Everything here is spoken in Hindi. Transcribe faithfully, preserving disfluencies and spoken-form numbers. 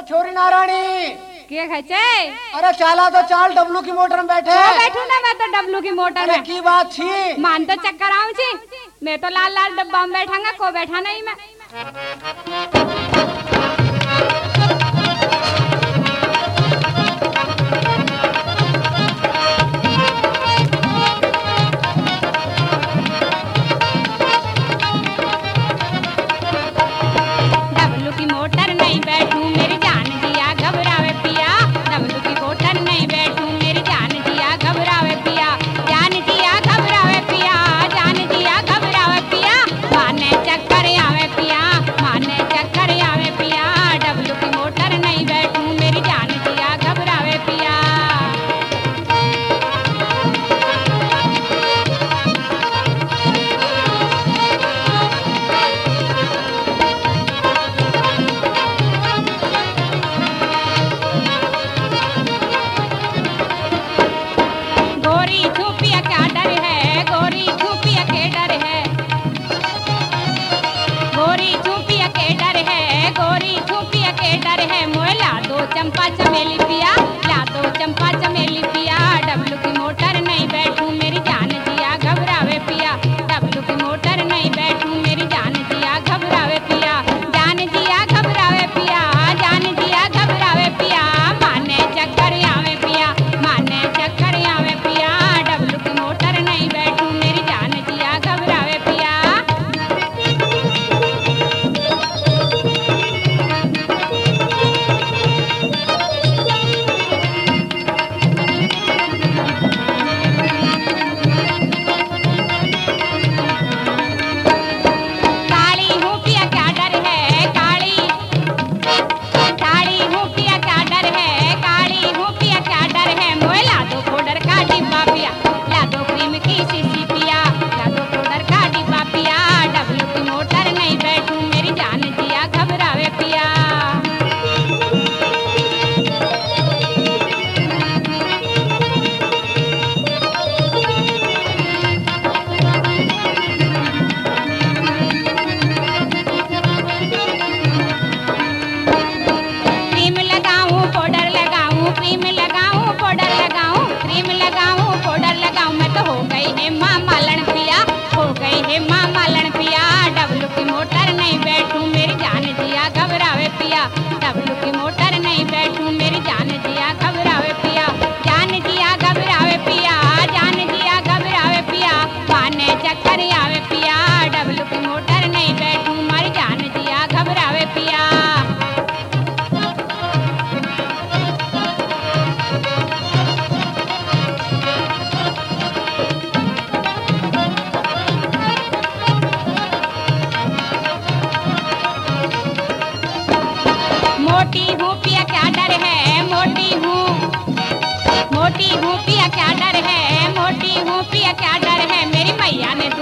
छोरी नारायणी के खचे? अरे चाला तो चाल डब्लू की मोटर में बैठे बैठू ना मैं तो डब्लू की मोटर में। की बात थी मान तो चक्कर आऊं छी, मैं तो लाल लाल डब्बा में बैठांगा, को बैठा नहीं मैं। डब्लू की मोटर नहीं बैठू मेरी जान दिया घबरावे पिया, डब्लू की मोटर नहीं बैठू मेरी जान दिया घबरावे पिया, जान दिया घबरावे पिया, जान दिया घबरावे पिया, माने चक्कर आवे पिया, माने चक्कर आवे पिया, डब्लू की मोटर नहीं बैठू मेरी जान दिया घबरावे पिया। गोरी छुपिया क्या डर है, गोरी छुपिया के डर है, गोरी छुपिया के डर है, गोरी छुपिया के डर है, मोए ला दो चंपा चमेली पिया, ला दो चंपा चमेली पिया, डब्लू की मोटर नहीं बैठू मेरी जान दिया घबरावे पिया, डब्लू की मोटर नहीं बैठू मेरी जान दिया घबरावे पिया, जान दिया घबरावे पिया, जान दिया घबरावे पिया, माने चक्कर आवे पिया, माने चक्कर आवे पिया, डब्लू की मोटर नहीं बैठू मेरी जान दिया घबरावे पिया। काली हूँ पिया क्या डर है, काली काली हूँ पिया क्या डर है, काली हूँ पिया क्या डर है, मोए ला दो पाउडर का डिब्बा पिया, ला दो क्रीम की शीशी पिया, ला दो पाउडर का डिब्बा पिया, डब्लू की मोटर नहीं बैठू मेरी जान दिया घबरावे पिया। क्रीम लगाऊं पाउडर लगाऊं, क्रीम लगाऊं पाउडर लगाऊं, क्रीम लगाऊं पाउडर लगाऊं, मैं तो हो गई है माँ मालन पिया, हो गई है माँ मालन पिया, डब्लू की मोटर नहीं बैठू मेरी जान दिया घबरावे पिया, डब्लू की मोटर नहीं बैठू मेरी जान दिया घबरावे पिया, जान दिया घबरावे पिया, जान दिया घबरावे पिया, माने चक्कर आवे पिया, डब्लू की मोटर नहीं बैठू मेरी जान दिया घबरावे पिया। मोटी हूँ पिया क्या डर है, मोटी हूँ मोटी हूँ पिया क्या डर है, मोटी हूँ पिया क्या डर है, मेरी मैया ने